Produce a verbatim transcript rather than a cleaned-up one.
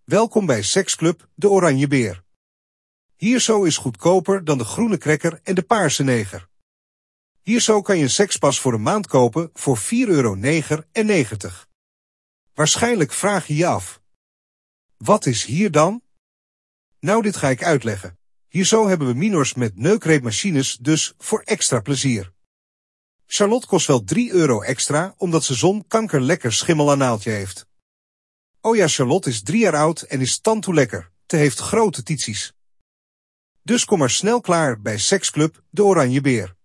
Welkom bij Seksclub, de Oranje Beer. Hier zo is goedkoper dan de groene cracker en de paarse neger. Hier zo kan je een sekspas voor een maand kopen voor vier euro negenennegentig. Waarschijnlijk vraag je je af. Wat is hier dan? Nou, dit ga ik uitleggen. Hier zo hebben we minors met neukreepmachines, dus voor extra plezier. Charlotte kost wel drie euro extra, omdat ze zo'n kankerlekker schimmelanaaltje heeft. Oh ja, Charlotte is drie jaar oud en is tantoe lekker. Te heeft grote tities. Dus kom maar snel klaar bij Seksclub, de Oranje Beer.